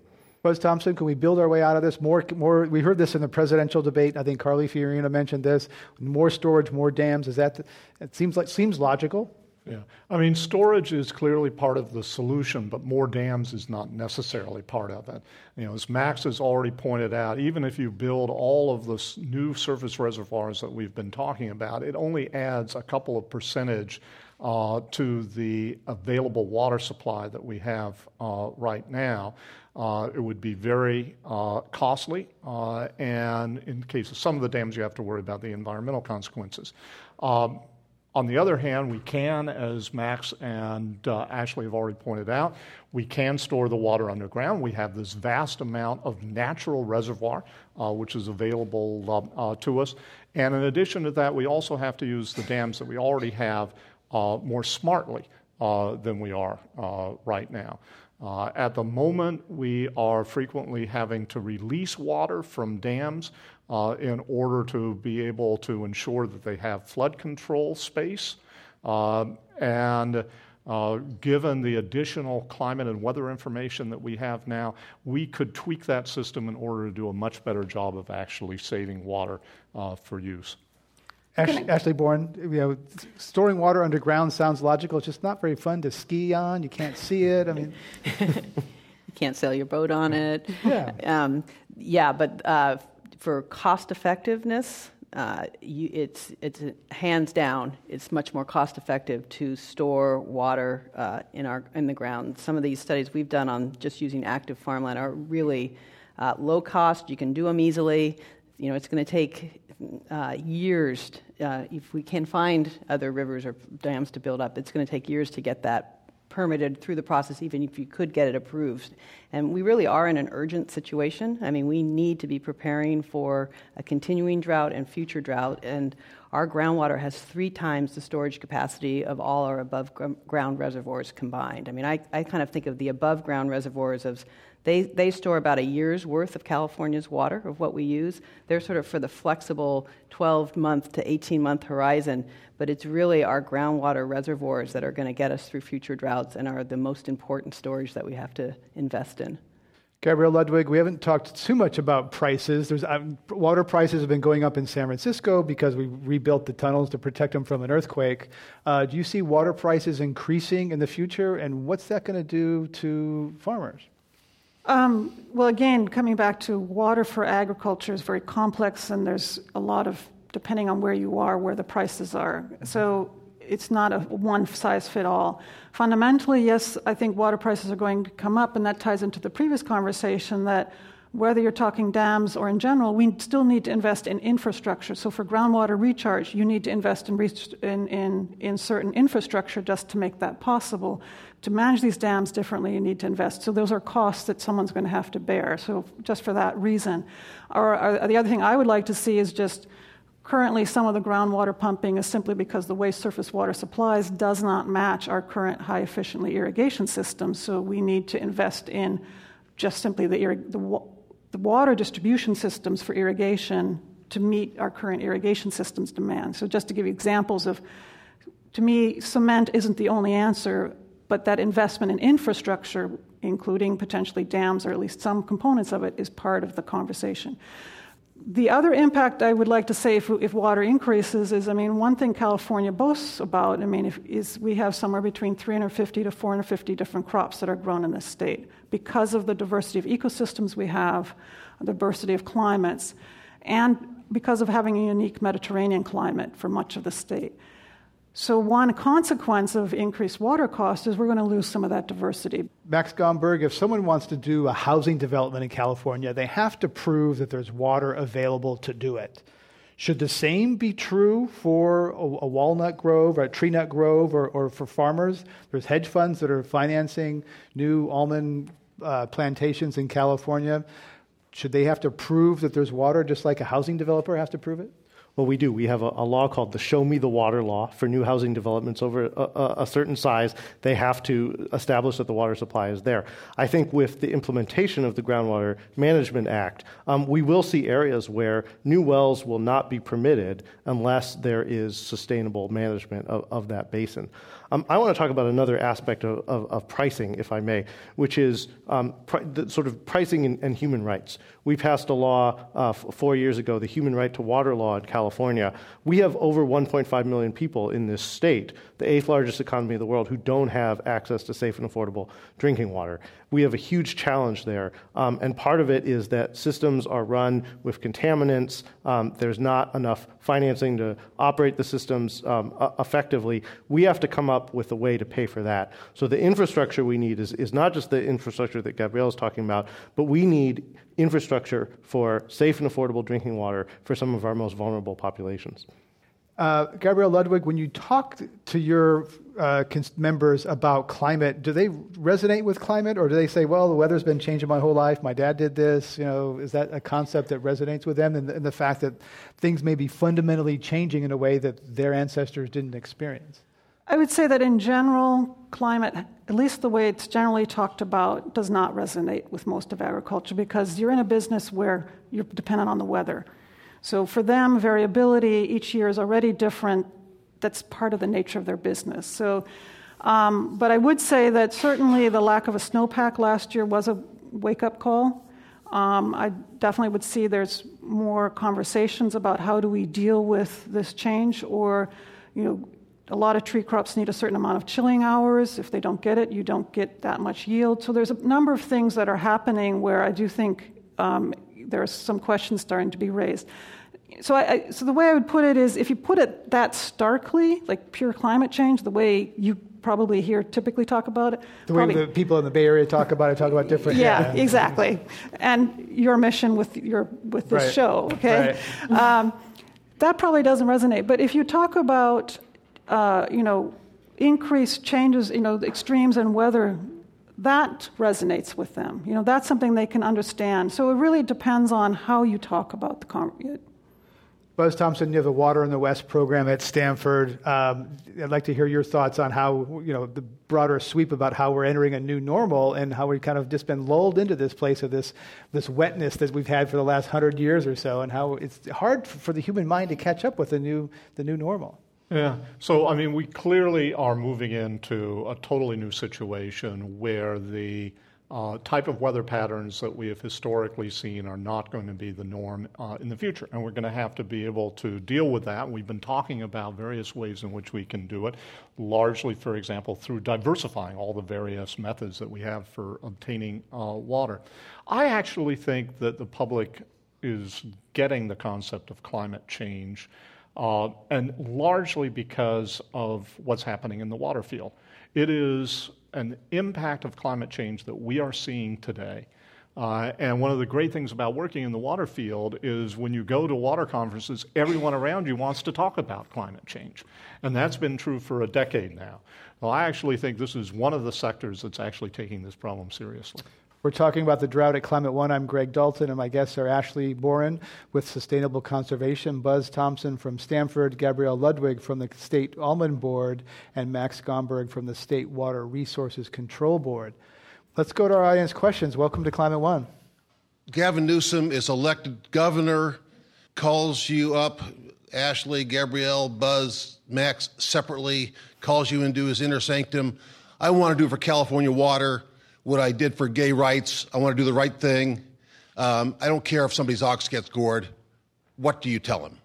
Buzz Thompson, can we build our way out of this? More, more. We heard this in the presidential debate. I think Carly Fiorina mentioned this. More storage, more dams. Is that? It seems like seems logical. Yeah, I mean, storage is clearly part of the solution, but more dams is not necessarily part of it. You know, as Max has already pointed out, even if you build all of the new surface reservoirs that we've been talking about, it only adds a couple of percentage uh, to the available water supply that we have uh, right now. Uh, it would be very uh, costly, uh, and in the case of some of the dams, you have to worry about the environmental consequences. Um, On the other hand, we can, as Max and uh, Ashley have already pointed out, we can store the water underground. We have this vast amount of natural reservoir, uh, which is available uh, uh, to us. And in addition to that, we also have to use the dams that we already have uh, more smartly uh, than we are uh, right now. Uh, at the moment, we are frequently having to release water from dams uh, in order to be able to ensure that they have flood control space. Uh, and uh, given the additional climate and weather information that we have now, we could tweak that system in order to do a much better job of actually saving water uh, for use. Ashley, Ashley Bourne, you know, storing water underground sounds logical. It's just not very fun to ski on. You can't see it. I mean, you can't sail your boat on it. Yeah, um, yeah, but uh, for cost effectiveness, uh, you, it's it's hands down. It's much more cost effective to store water uh, in our in the ground. Some of these studies we've done on just using active farmland are really uh, low cost. You can do them easily. You know, it's going to take Uh, years, uh, if we can find other rivers or dams to build up, it's going to take years to get that permitted through the process, even if you could get it approved. And we really are in an urgent situation. I mean, we need to be preparing for a continuing drought and future drought, and our groundwater has three times the storage capacity of all our above-ground reservoirs combined. I mean, I, I kind of think of the above-ground reservoirs as They they store about a year's worth of California's water, of what we use. They're sort of for the flexible twelve-month to eighteen-month horizon, but it's really our groundwater reservoirs that are going to get us through future droughts and are the most important storage that we have to invest in. Gabrielle Ludwig, we haven't talked too much about prices. There's um, water prices have been going up in San Francisco because we rebuilt the tunnels to protect them from an earthquake. Uh, do you see water prices increasing in the future, and what's that going to do to farmers? Um, well, again, coming back to water for agriculture is very complex, and there's a lot of, depending on where you are, where the prices are. So it's not a one-size-fit-all. Fundamentally, yes, I think water prices are going to come up, and that ties into the previous conversation that whether you're talking dams or in general, we still need to invest in infrastructure. So for groundwater recharge, you need to invest in, in, in, in certain infrastructure just to make that possible. To manage these dams differently, you need to invest. So those are costs that someone's going to have to bear. So just for that reason. Or, or the other thing I would like to see is just currently some of the groundwater pumping is simply because the waste surface water supplies does not match our current high efficiently irrigation system. So we need to invest in just simply the, the, the water distribution systems for irrigation to meet our current irrigation system's demand. So just to give you examples of, to me, cement isn't the only answer, but that investment in infrastructure, including potentially dams or at least some components of it, is part of the conversation. The other impact I would like to say if, if water increases is, I mean, one thing California boasts about, I mean, if, is we have somewhere between three hundred fifty to four hundred fifty different crops that are grown in this state because of the diversity of ecosystems we have, the diversity of climates, and because of having a unique Mediterranean climate for much of the state. So one consequence of increased water costs is we're going to lose some of that diversity. Max Gomberg, if someone wants to do a housing development in California, they have to prove that there's water available to do it. Should the same be true for a, a walnut grove or a tree nut grove or, or for farmers? There's hedge funds that are financing new almond uh, plantations in California. Should they have to prove that there's water just like a housing developer has to prove it? Well, we do. We have a, a law called the Show Me the Water Law for new housing developments over a, a, a certain size. They have to establish that the water supply is there. I think with the implementation of the Groundwater Management Act, um, we will see areas where new wells will not be permitted unless there is sustainable management of, of that basin. Um, I want to talk about another aspect of, of, of pricing, if I may, which is um, pri- the sort of pricing and, and human rights. We passed a law uh, f- four years ago, the Human Right to Water Law in California. We have over one point five million people in this state, the eighth largest economy in the world, who don't have access to safe and affordable drinking water. We have a huge challenge there, um, and part of it is that systems are run with contaminants. Um, there's not enough financing to operate the systems um, uh, effectively. We have to come up with a way to pay for that. So the infrastructure we need is, is not just the infrastructure that Gabrielle is talking about, but we need infrastructure for safe and affordable drinking water for some of our most vulnerable populations. Uh, Gabrielle Ludwig, when you talk to your uh, cons- members about climate, do they resonate with climate, or do they say, well, the weather's been changing my whole life, my dad did this, you know, is that a concept that resonates with them, and the, and the fact that things may be fundamentally changing in a way that their ancestors didn't experience? I would say that in general, climate, at least the way it's generally talked about, does not resonate with most of agriculture, because you're in a business where you're dependent on the weather. So for them, variability each year is already different. That's part of the nature of their business. So, um, but I would say that certainly the lack of a snowpack last year was a wake-up call. Um, I definitely would see there's more conversations about how do we deal with this change, or, you know, a lot of tree crops need a certain amount of chilling hours. If they don't get it, you don't get that much yield. So there's a number of things that are happening where I do think um, there are some questions starting to be raised. So, I, I, so the way I would put it is, if you put it that starkly, like pure climate change, the way you probably hear typically talk about it. The way probably, the people in the Bay Area talk about it, talk about different. Yeah, yeah. exactly. And your mission with your with this right. show, okay? Right. Um, that probably doesn't resonate. But if you talk about, uh, you know, increased changes, you know, extremes in weather, that resonates with them. You know, that's something they can understand. So it really depends on how you talk about the con- Buzz Thompson, you have the Water in the West program at Stanford. Um, I'd like to hear your thoughts on how, you know, the broader sweep about how we're entering a new normal and how we've kind of just been lulled into this place of this this wetness that we've had for the last hundred years or so, and how it's hard for the human mind to catch up with the new the new normal. Yeah. So, I mean, we clearly are moving into a totally new situation where the uh, type of weather patterns that we have historically seen are not going to be the norm uh, in the future. And we're going to have to be able to deal with that. We've been talking about various ways in which we can do it, largely, for example, through diversifying all the various methods that we have for obtaining uh, water. I actually think that the public is getting the concept of climate change, Uh, and largely because of what's happening in the water field. It is an impact of climate change that we are seeing today. Uh, and one of the great things about working in the water field is when you go to water conferences, everyone around you wants to talk about climate change. And that's been true for a decade now. Well, I actually think this is one of the sectors that's actually taking this problem seriously. We're talking about the drought at Climate One. I'm Greg Dalton, and my guests are Ashley Boren with Sustainable Conservation, Buzz Thompson from Stanford, Gabrielle Ludwig from the State Almond Board, and Max Gomberg from the State Water Resources Control Board. Let's go to our audience questions. Welcome to Climate One. Gavin Newsom is elected governor, calls you up, Ashley, Gabrielle, Buzz, Max separately, calls you into his inner sanctum. I want to do for California water what I did for gay rights. I want to do the right thing. Um, I don't care if somebody's ox gets gored. What do you tell him?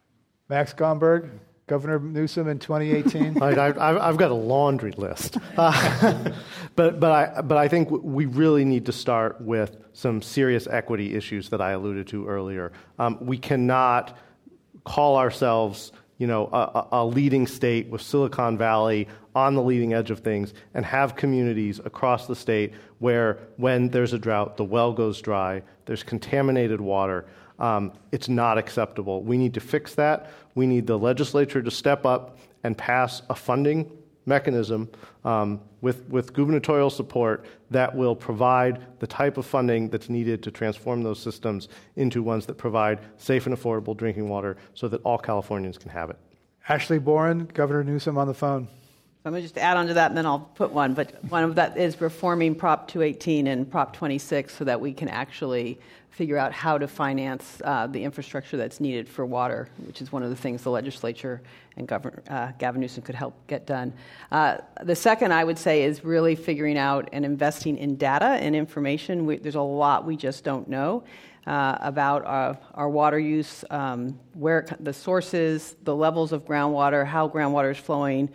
Max Gomberg, Governor Newsom in twenty eighteen. I, I, I've got a laundry list. Uh, but, but, I, but I think we really need to start with some serious equity issues that I alluded to earlier. Um, we cannot call ourselves, you know, a, a leading state with Silicon Valley on the leading edge of things and have communities across the state where when there's a drought, the well goes dry, there's contaminated water. Um, it's not acceptable. We need to fix that. We need the legislature to step up and pass a funding mechanism um, with, with gubernatorial support that will provide the type of funding that's needed to transform those systems into ones that provide safe and affordable drinking water so that all Californians can have it. Ashley Boren, Governor Newsom on the phone. I'm going to just add on to that, and then I'll put one. But one of that is reforming Prop two eighteen and Prop twenty-six so that we can actually figure out how to finance uh, the infrastructure that's needed for water, which is one of the things the legislature and Governor uh, Gavin Newsom could help get done. Uh, the second, I would say, is really figuring out and investing in data and information. We, there's a lot we just don't know uh, about our, our water use, um, where it, the sources, the levels of groundwater, how groundwater is flowing,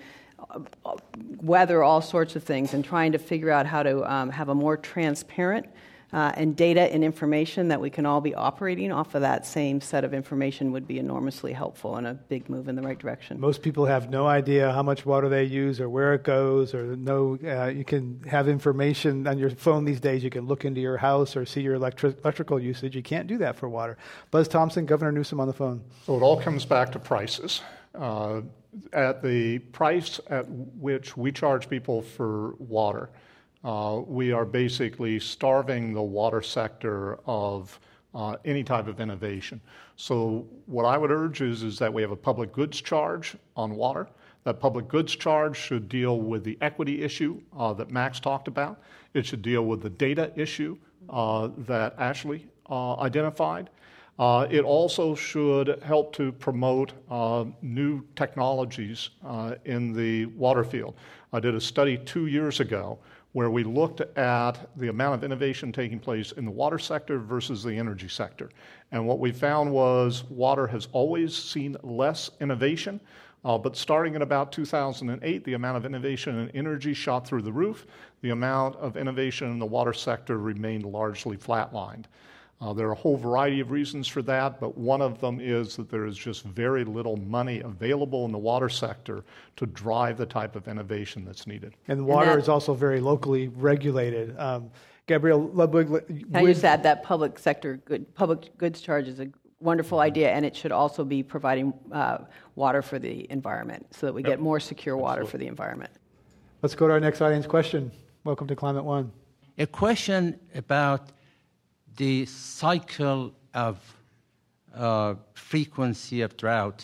weather, all sorts of things, and trying to figure out how to um, have a more transparent uh, and data and information that we can all be operating off of that same set of information would be enormously helpful and a big move in the right direction. Most people have no idea how much water they use or where it goes, or no. Uh, you can have information on your phone these days. You can look into your house or see your electric, electrical usage. You can't do that for water. Buzz Thompson, Governor Newsom on the phone. So it all comes back to prices. Uh, at the price at which we charge people for water, uh, we are basically starving the water sector of uh, any type of innovation. So what I would urge is, is that we have a public goods charge on water. That public goods charge should deal with the equity issue uh, that Max talked about. It should deal with the data issue uh, that Ashley uh, identified. Uh, it also should help to promote uh, new technologies uh, in the water field. I did a study two years ago where we looked at the amount of innovation taking place in the water sector versus the energy sector. And what we found was water has always seen less innovation, uh, but starting in about two thousand eight, the amount of innovation in energy shot through the roof. The amount of innovation in the water sector remained largely flatlined. Uh, there are a whole variety of reasons for that, but one of them is that there is just very little money available in the water sector to drive the type of innovation that's needed. And water and that, is also very locally regulated. Um, Gabrielle Ludwig. Can I just add that public sector good, public goods charge is a wonderful idea, and it should also be providing uh, water for the environment so that we yep. get more secure water Absolutely. For the environment. Let's go to our next audience question. Welcome to Climate One. A question about the cycle of uh, frequency of drought.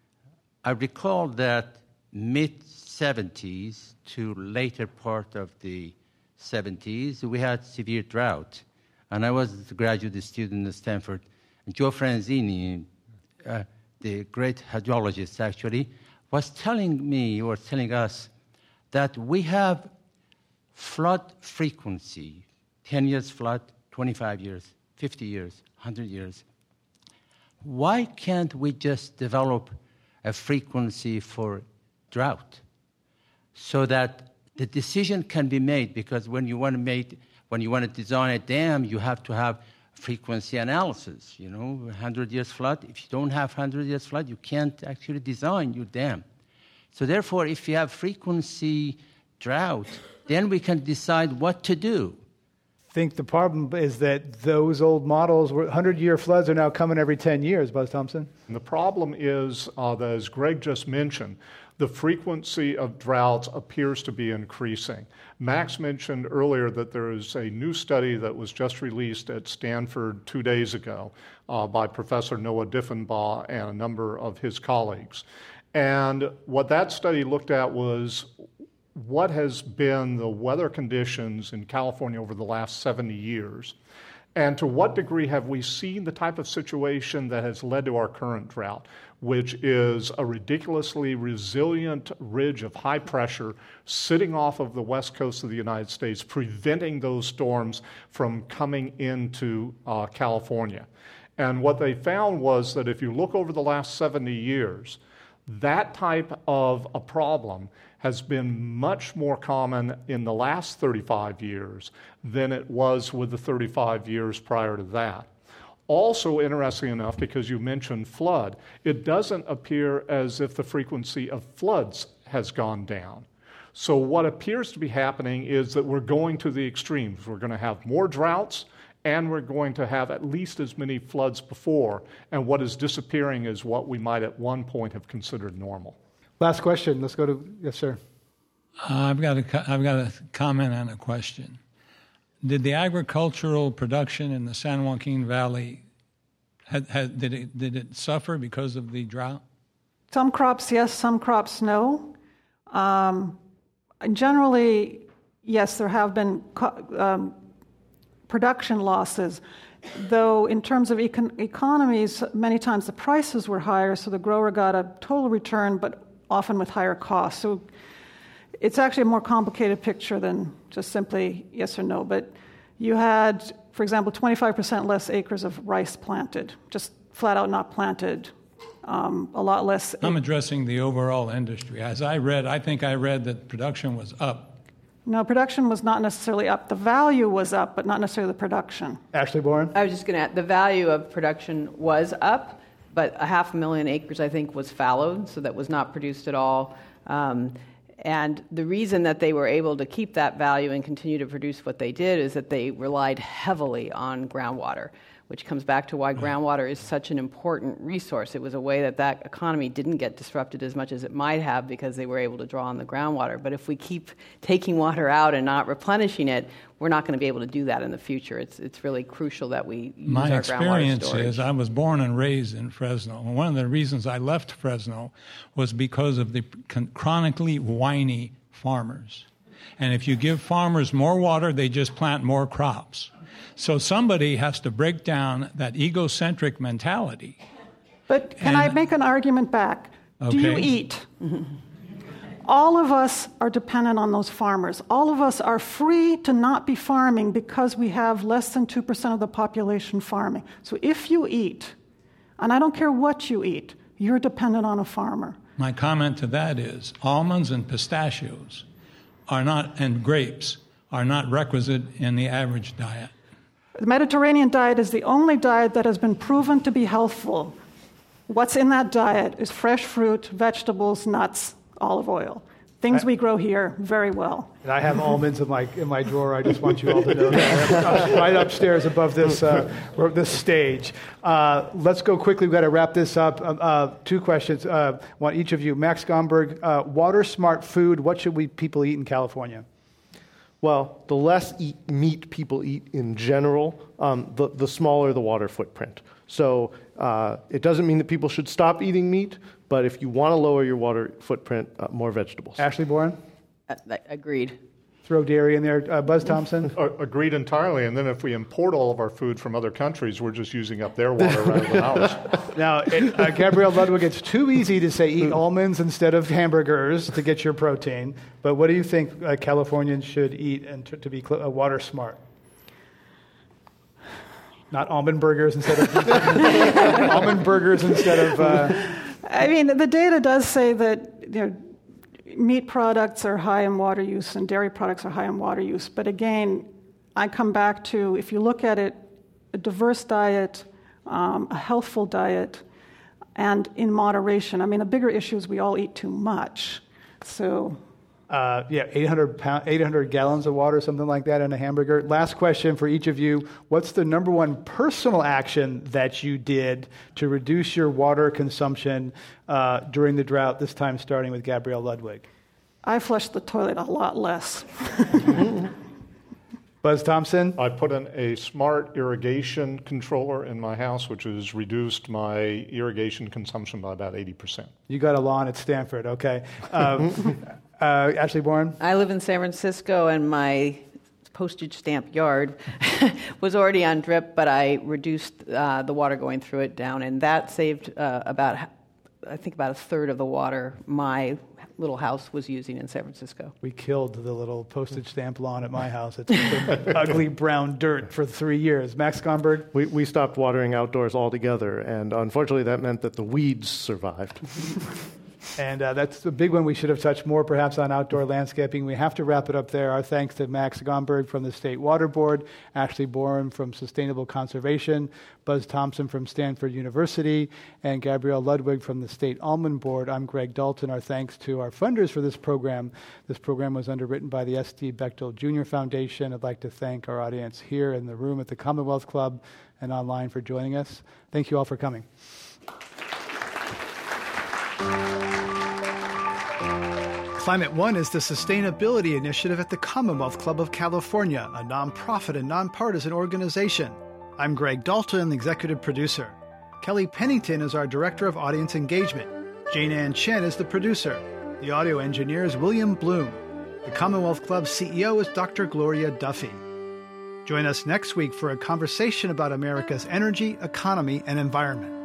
I recall that mid-seventies to later part of the seventies, we had severe drought. And I was a graduate student at Stanford. And Joe Franzini, uh, the great hydrologist actually, was telling me or telling us that we have flood frequency, ten years flood, twenty-five years, fifty years, one hundred years. Why can't we just develop a frequency for drought so that the decision can be made? Because when you want to make, when you want to design a dam, you have to have frequency analysis. You know, one hundred years flood. If you don't have one hundred years flood, you can't actually design your dam. So therefore, if you have frequency drought, then we can decide what to do. I think the problem is that those old models, one hundred-year floods, are now coming every ten years, Buzz Thompson. And the problem is, uh, that, as Greg just mentioned, the frequency of droughts appears to be increasing. Max mentioned earlier that there is a new study that was just released at Stanford two days ago uh, by Professor Noah Diffenbaugh and a number of his colleagues. And what that study looked at was what has been the weather conditions in California over the last seventy years, and to what degree have we seen the type of situation that has led to our current drought, which is a ridiculously resilient ridge of high pressure sitting off of the west coast of the United States, preventing those storms from coming into uh, California. And what they found was that if you look over the last seventy years, that type of a problem has been much more common in the last thirty-five years than it was with the thirty-five years prior to that. Also, interesting enough, because you mentioned flood, it doesn't appear as if the frequency of floods has gone down. So what appears to be happening is that we're going to the extremes. We're going to have more droughts, and we're going to have at least as many floods before, and what is disappearing is what we might at one point have considered normal. Last question. Let's go to, yes, sir. Uh, I've got a, I've got a comment and a question. Did the agricultural production in the San Joaquin Valley, had, had, did it did it suffer because of the drought? Some crops, yes. Some crops, no. Um, generally, yes, there have been co- um, production losses, though in terms of econ- economies, many times the prices were higher, so the grower got a total return, but often with higher costs. So it's actually a more complicated picture than just simply yes or no. But you had, for example, twenty-five percent less acres of rice planted, just flat out not planted. Um, a lot less. I'm addressing the overall industry. As I read, I think I read that production was up. No, production was not necessarily up. The value was up, but not necessarily the production. Ashley Boren? I was just going to add, the value of production was up, but a half a million acres, I think, was fallowed, so that was not produced at all. Um, and the reason that they were able to keep that value and continue to produce what they did is that they relied heavily on groundwater, which comes back to why groundwater is such an important resource. It was a way that that economy didn't get disrupted as much as it might have because they were able to draw on the groundwater. But if we keep taking water out and not replenishing it, we're not going to be able to do that in the future. It's it's really crucial that we use My our groundwater storage. My experience is I was born and raised in Fresno. And one of the reasons I left Fresno was because of the chronically whiny farmers. And if you give farmers more water, they just plant more crops. So somebody has to break down that egocentric mentality. But can and, I make an argument back? Okay. Do you eat? All of us are dependent on those farmers. All of us are free to not be farming because we have less than two percent of the population farming. So if you eat, and I don't care what you eat, you're dependent on a farmer. My comment to that is almonds and pistachios are not, and grapes are not requisite in the average diet. The Mediterranean diet is the only diet that has been proven to be healthful. What's in that diet is fresh fruit, vegetables, nuts, olive oil. Things I, we grow here very well. And I have almonds in my in my drawer. I just want you all to know that. Right upstairs above this uh, this stage. Uh, let's go quickly. We've got to wrap this up. Uh, uh, two questions. Uh, want each of you. Max Gomberg, uh, water smart food. What should we people eat in California? Well, the less eat meat people eat in general, um, the, the smaller the water footprint. So uh, it doesn't mean that people should stop eating meat, but if you want to lower your water footprint, uh, more vegetables. Ashley Boren? Uh, agreed. Throw dairy in there. Uh, Buzz Thompson? Uh, agreed entirely. And then if we import all of our food from other countries, we're just using up their water rather than ours. Now, it, uh, Gabrielle Ludwig, it's too easy to say eat almonds instead of hamburgers to get your protein. But what do you think uh, Californians should eat and to, to be cl- uh, water smart? Not almond burgers instead of almond burgers instead of. Uh, I mean, the data does say that you know, meat products are high in water use and dairy products are high in water use. But again, I come back to if you look at it, a diverse diet, um, a healthful diet, and in moderation. I mean, the bigger issue is we all eat too much. So. Uh, yeah, eight hundred, pound, eight hundred gallons of water, something like that in a hamburger. Last question for each of you. What's the number one personal action that you did to reduce your water consumption uh, during the drought, this time starting with Gabrielle Ludwig? I flushed the toilet a lot less. Buzz Thompson? I put in a smart irrigation controller in my house, which has reduced my irrigation consumption by about eighty percent. You got a lawn at Stanford, okay. Um, uh, Ashley Boren? I live in San Francisco, and my postage stamp yard was already on drip, but I reduced uh, the water going through it down, and that saved uh, about, I think, about a third of the water my little house was using in San Francisco. We killed the little postage stamp lawn at my house. It's been ugly brown dirt for three years. Max Gomberg? We, we stopped watering outdoors altogether, and unfortunately that meant that the weeds survived. And uh, that's a big one we should have touched more, perhaps, on outdoor landscaping. We have to wrap it up there. Our thanks to Max Gomberg from the State Water Board, Ashley Boren from Sustainable Conservation, Buzz Thompson from Stanford University, and Gabrielle Ludwig from the State Almond Board. I'm Greg Dalton. Our thanks to our funders for this program. This program was underwritten by the S D Bechtel Junior Foundation. I'd like to thank our audience here in the room at the Commonwealth Club and online for joining us. Thank you all for coming. Climate One is the sustainability initiative at the Commonwealth Club of California, a nonprofit and nonpartisan organization. I'm Greg Dalton, executive producer. Kelly Pennington is our director of audience engagement. Jane Ann Chen is the producer. The audio engineer is William Bloom. The Commonwealth Club C E O is Doctor Gloria Duffy. Join us next week for a conversation about America's energy, economy, and environment.